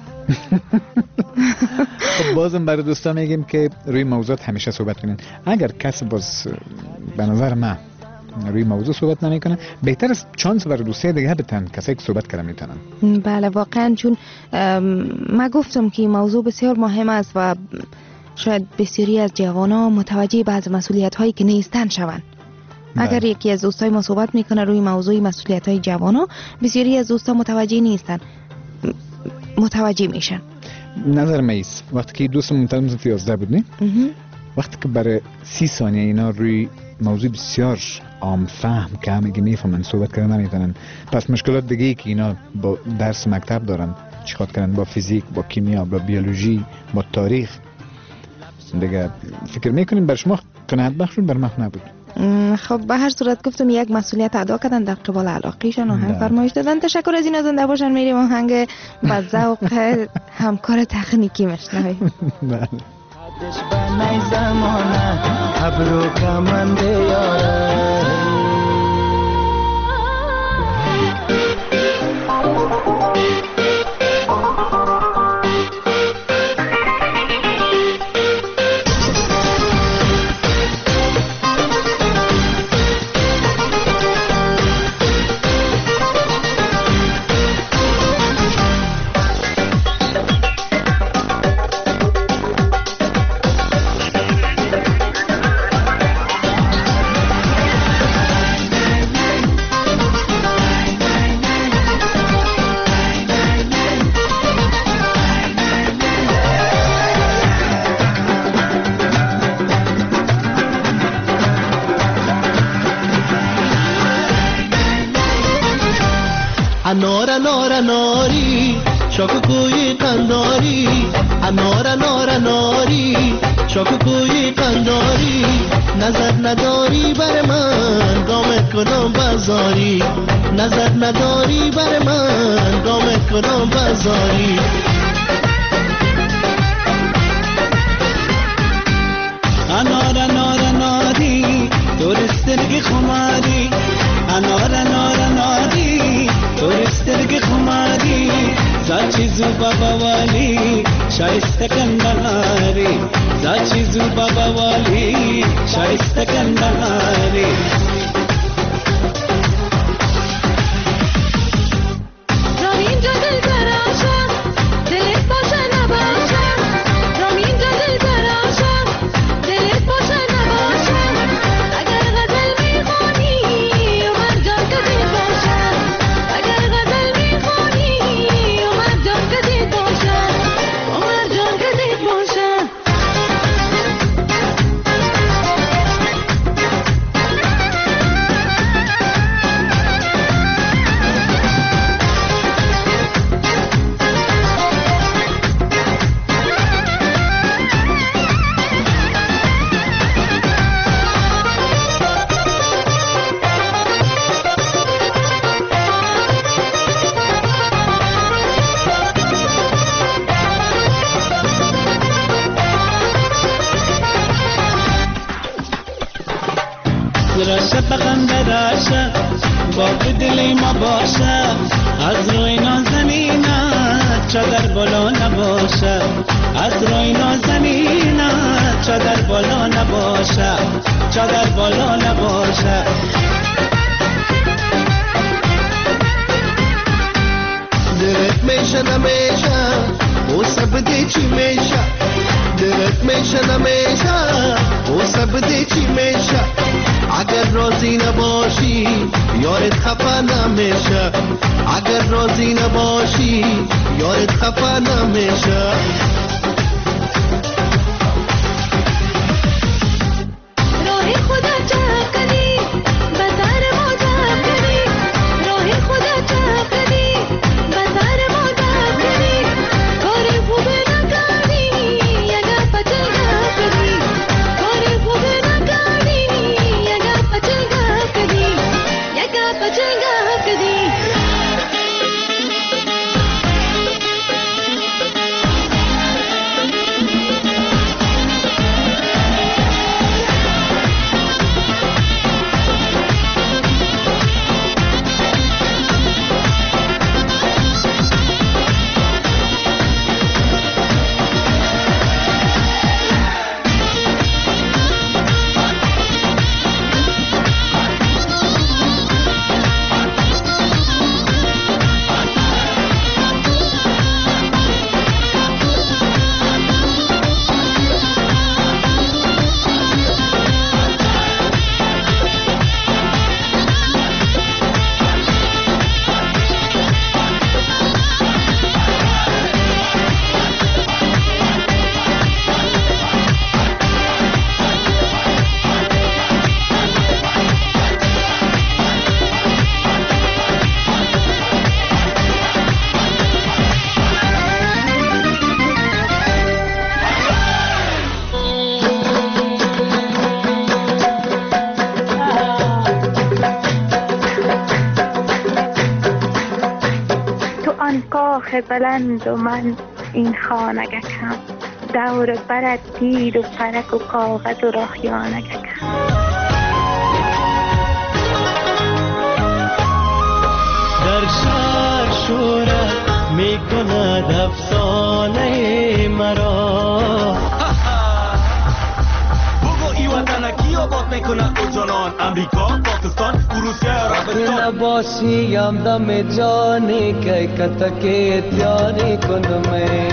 خب بازم برای دوستا میگیم که روی موضوعات همیشه صحبت کنین. اگر کسی باز به نظر من روی موضوع صحبت نمیکنه، بهتر است چانس برای دوستای دیگه بتن کسایی که صحبت کردن میتونن. بله واقعا، چون ما گفتم که موضوع بسیار مهم است و شاید بسیاری از جوانان متوجه بعض مسئولیت هایی که نیستن شوند. اگر یکی از دوستای ما صحبت میکنه روی موضوع مسئولیت های جوانان، بسیاری از دوستا متوجه نیستن، متوجه میشن. نظر میست وقتی که دوست منتظم فی 11 بود نه؟ وقتی که برای 30 ثانیه اینا روی موضوع بسیار عام فهم که همه میفهمن صحبت کردن نمیتونن، پس مشکلات دیگه ای که اینا با درس مکتب دارن چیکار کردن، با فیزیک، با کیمیا، با بیولوژی، با تاریخ دیگه فکر میکنین بر شما قناعت بخشون بر ما نبود. خب به هر صورت گفتم یک مسئولیت ادا کردن در قبال علاقیشان، آهنگ فرمایش دادن. تشکر از این زنده باشن. میریم آهنگ با ذوق همکار تکنیکی میشنویم. بله. بنای زمانه ابرو کمنده یاره انار انار اناری چاکو کوی قنداری، انار انار اناری چاکو کوی قنداری، نظر نداری بر من گامت کنم بازاری، نظر نداری بر من گامت کنم بازاری. انار انار اناری تو رسترگی خماری، انار انار اناری تو بابا والی شایسته کنداری زاچیزو بابا والی شایسته کنداری راشه بخنده راشه با دلی ما باشه از روی نازنینت چادر بالا نباشه از روی نازنینت چادر بالا نباشه چادر بالا نباشه درت میشه نمیشه او سبدی چی میشه درت میشه نمیشه او سبدی چی میشه اگر راضی نباشی یارت خفا نمیشه اگر راضی نباشی یارت خفا نمیشه بلند و من این خانگکم دور برد تیر و فرک و کاغذ و راهیانگکم در شهر شورت میکند افسانه مرا بگو ای وطن کی آباد میکند او جانان امریکا پاکستان روسیه عربستان نباشیم دم جانی که کتکی تیاری کنم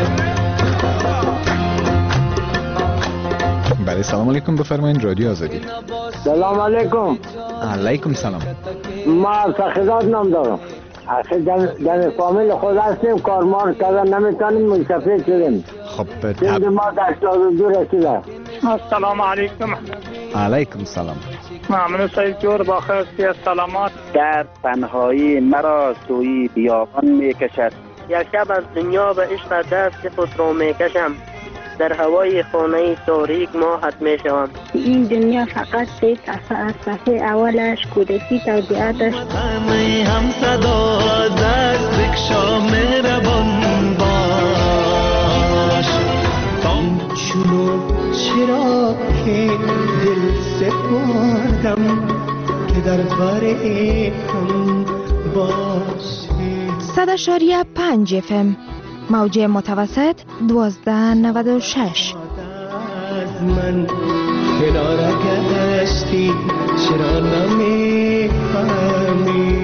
بله سلام علیکم بفرمایید رادیو آزادی. سلام علیکم. علیکم سلام. ما سخیزاد نام دارم. آخه در فامیل خود هستیم کارمار کردن نمیتونیم منصفه شدیم. خب سند ما در 82 رسیده. السلام علیکم. علیکم سلام. ممنون سید جور با خیلی سلامات. در تنهایی مرا سوی بیابان میکشد. یک شب از دنیا به عشق دست خود را میکشم. در هوای خانه تاریک ماهت میشوم. این دنیا فقط سه صفحه از صفحه اولش کودکی توضیحاتش هم صدا دست بکشا مهربان باش چونو چرا که دل سپردم که در بر هم باشی 100.5 FM موج متوسط 1296. از من کنار گشتی چرا نمیفهمی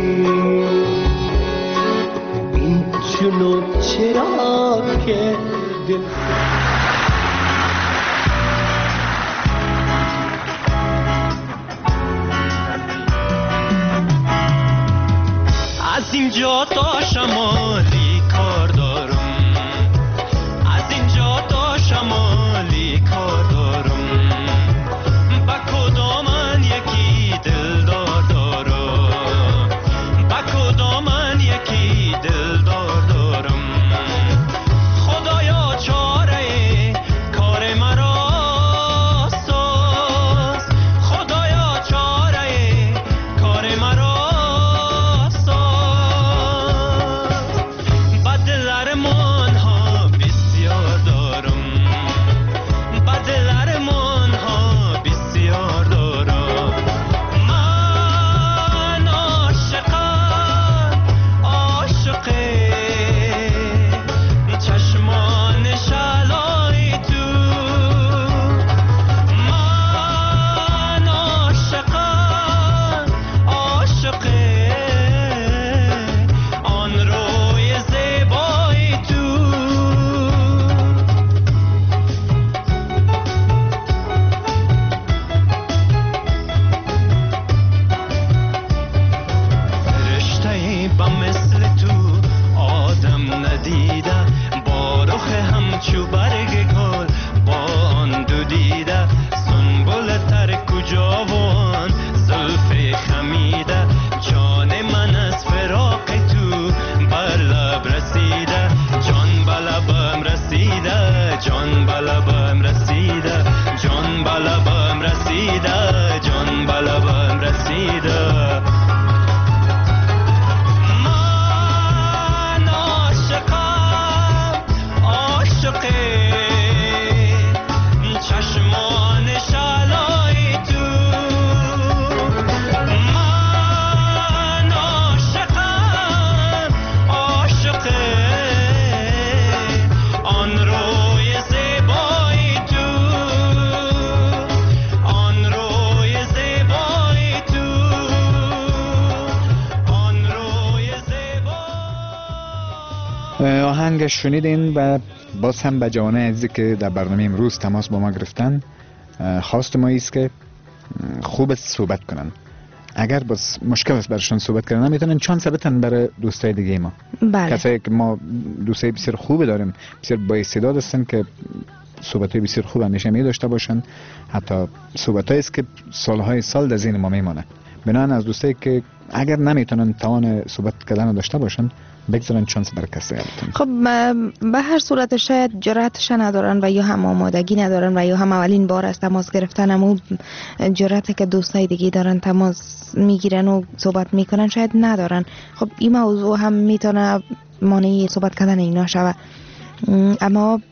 این جنوب چرا که دل از اینجا تا شمالی کار دارم از اینجا تا شمالی کار دارم با کدامن یکی دلدار دارم با کدامن یکی دلدار دارم خدایا چاره کار مرا ساز خدایا چاره کار مرا آهنگ شنیدین و باز هم به جوانای عزیزی که در برنامه امروز تماس با ما گرفتن خواست ما ایست که خوب صحبت کنن. اگر باز مشکل است برشون صحبت کردن نمیتونن چانس بدن برای دوستای دیگه ما. بله. کسایی که ما دوستای بسیار خوب داریم بسیار با استعداد هستن که صحبتای بسیار خوب همیشه می داشته باشن، حتی صحبتایی است که سالهای سال در ذهن ما میمونه. بنابراین از دوستایی که اگر نمیتونن توان صحبت کردن داشته باشن بگذارن چانس بر کسی هستن. خب به هر صورت شاید جرأتش ندارن و یا هم آمادگی ندارن و یا هم اولین بار از تماس گرفتن همون جرأتی که دوستای دیگه دارن تماس میگیرن و صحبت میکنن شاید ندارن. خب این موضوع هم میتونه مانع صحبت کردن اینا شود، اما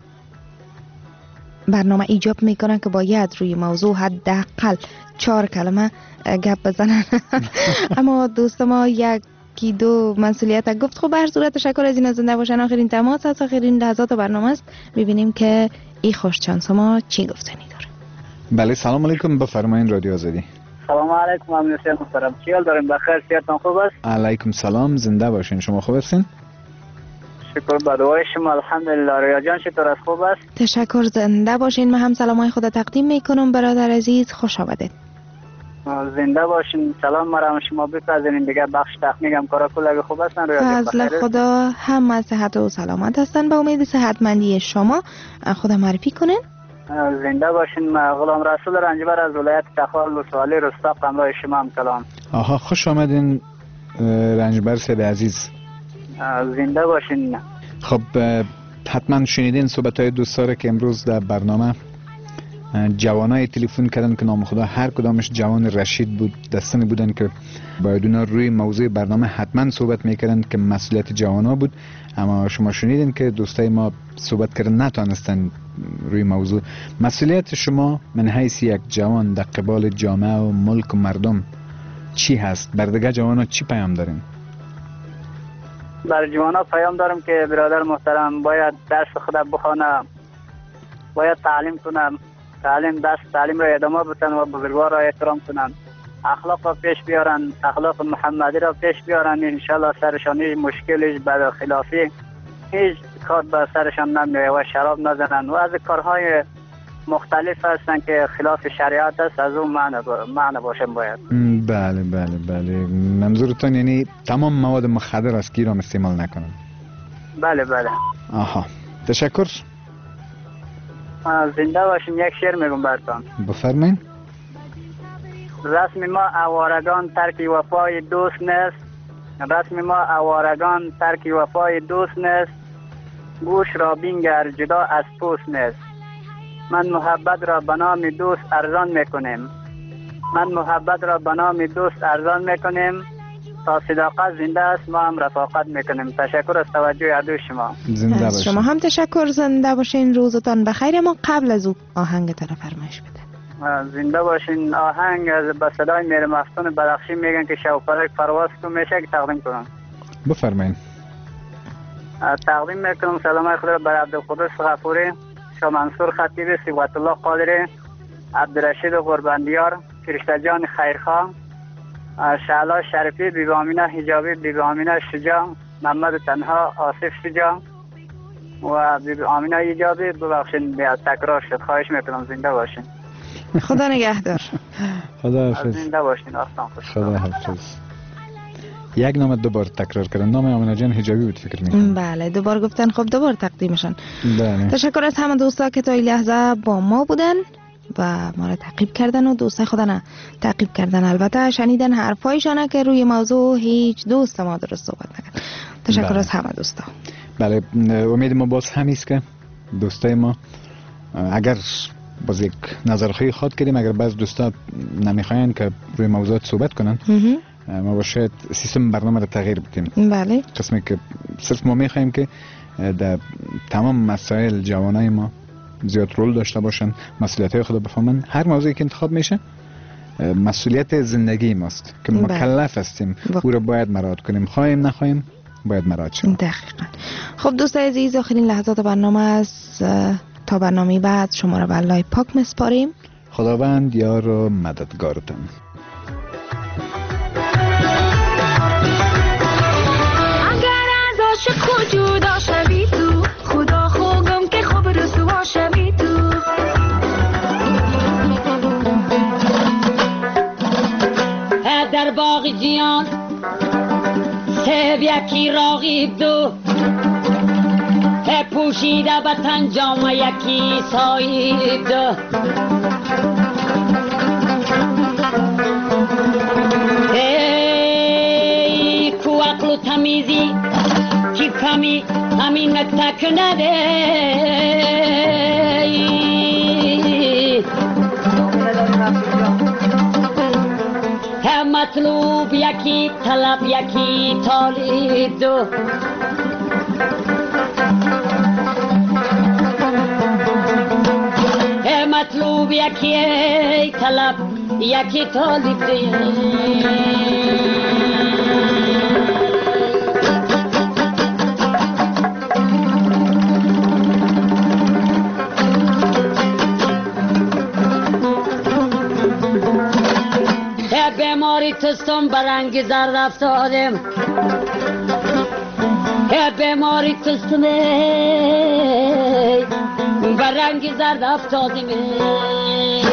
برنامه ایجاب میکنن که باید روی موضوع حداقل 4 کلمه گپ بزنن. اما دوست ما یکی دو مسئولیت گفت. خب به هر صورت تشکر از این زنده باشن. آخرین تماس از آخرین لحظات برنامه است. ببینیم که این خوش چانس ما چی گفتنی داره. بله سلام علیکم، بفرمایید رادیو آزادی. سلام علیکم امیر حسین محترم، چی حال دارین؟ بخیر، صحتتون خوب است؟ علیکم سلام، زنده باشین. شما خوب هستین؟ شکر به دعای شما الحمدلله. ریا جان چطور است؟ خوب است؟ تشکر، زنده باشین. من هم سلامای خود تقدیم میکنم برادر عزیز، خوش آمدید. زنده باشین. سلام مرام شما بفرستین دیگه. بخش تخمیگم کاراکول خوب هستن؟ ریا جان فضل خدا هم از صحت و سلامت هستن. به امید صحتمندی شما خود معرفی کنین. زنده باشین. من غلام رسول رنجبر از ولایت تخار لوسوالی رستاق همراه شما هم سلام. آها خوش آمدین رنجبر صاحب عزیز. زنده باشین. خب حتما شنیدین صحبت‌های دوستاره که امروز در برنامه جوانای تلفن کردن که نام خدا هر کدامش جوان رشید بود، دستانی بودن که باید اونا روی موضوع برنامه حتما صحبت میکردن که مسئولیت جوانا بود. اما شما شنیدین که دوستای ما صحبت کردن نتونستن روی موضوع. مسئولیت شما من حیث یک جوان در قبال جامعه و ملک و مردم چی هست؟ بر دیگه جوانا چی پیام دارین؟ بر جوانا پیام دارم که برادر محترم باید درس خود بخونه، باید تعلیم کنم، تعلیم را ادامه بدن و بزرگوار را احترام کنن، اخلاق را پیش بیارن، اخلاق محمدی را پیش بیارن. انشالله سرشان هیچ مشکلی بد خلافی هیچ کار به سرشان نمیاد و شراب نزنن و از کارهای مختلف هستن که خلاف شریعت است از اون معنی باشن باید. بله بله بله. منظورتون یعنی تمام مواد مخدر از گیرم استعمال نکنن؟ بله بله. آها، تشکر. زنده باشین. یک شعر میگم براتون. بفرمایید. رسم ما آوارگان ترک وفای دوست نیست، رسم ما آوارگان ترک وفای دوست نیست، گوش را بینگر جدا از پوست نیست. من محبت را به نام دوست ارزان میکنیم، ارزان میکنیم. تا صداقت زنده است ما هم رفاقت میکنیم. تشکر از توجه عدو شما. زنده باشین. شما هم تشکر. زنده باشین. روزتان بخیر. ما قبل از او آهنگ تر فرمایش بده. زنده باشین. آهنگ از به صدای میر مفتون بدخشی میگن که شوفرک پرواز کو میشه که تقدیم کنم. بفرمایید. تقدیم میکنم سلام خود را بر عبدالقدس غفوری، شاه منصور خطیبی، صبغت الله قادری، عبدالرشید قرباندیار، فرشته جان خیرخواه، شعلا شریفی، بیبی آمینه حجابی، بیبی آمینه شجاع، محمد تنها، آصف شجاع و بیبی آمینه حجابی. ببخشید تکرار شد. خواهش میکنم. زنده باشین. خدا نگهدار. خدا حافظ. زنده باشین. آستان خوش. خدا حافظ. یک نام دوبار تکرار کردن. نام آمینه جان حجابی بود فکر میکنم. بله دوبار گفتن. خب دوبار تقدیمشان. بله. تشکر از همه دوستا که تا این لحظه با ما بودن و ما را تعقیب کردن و دوستای خودنا تعقیب کردن. البته شنیدن حرفایشان که روی موضوع هیچ دوست ما درست صحبت نکرد. تشکر بله. از همه دوستا. بله امید ما باز همیست که دوستای ما اگر باز یک نظرخواهی خواد کردیم، اگر بعض دوستا نمیخواین که روی موضوعات صحبت کنن ما باید سیستم برنامه رو تغییر بدیم. بله. قسمی که صرف ما میخوایم که در تمام مسائل جوانای ما زیاد رول داشته باشن، مسئولیت‌های خود بفهمن. هر موضوعی که انتخاب میشه مسئولیت زندگی ماست که مکلف هستیم، او رو باید مراعات کنیم، خواهیم نخواهیم باید مراعات شیم. دقیقاً. خب دوستای عزیز آخرین لحظات برنامه است. تا برنامه بعد شما را به الله پاک میسپاریم. خداوند یار و مددگارتان. اگر از عاشق جدا شوی تو، خدا خوگم که خوب رسوا شوی تو. در باغ جیان سیب یکی راغیب دو، پوشیده به تن جام یکی سایب دو. ای کو عقل و تمیزی کی کمی همین تک نده. مطلوب یکی طلب یکی طالب دو. مطلوب یکی طلب یکی طالب دو. بیماری تستم برنگ زرد افتادم، بیماری تستم برنگ زرد افتادم.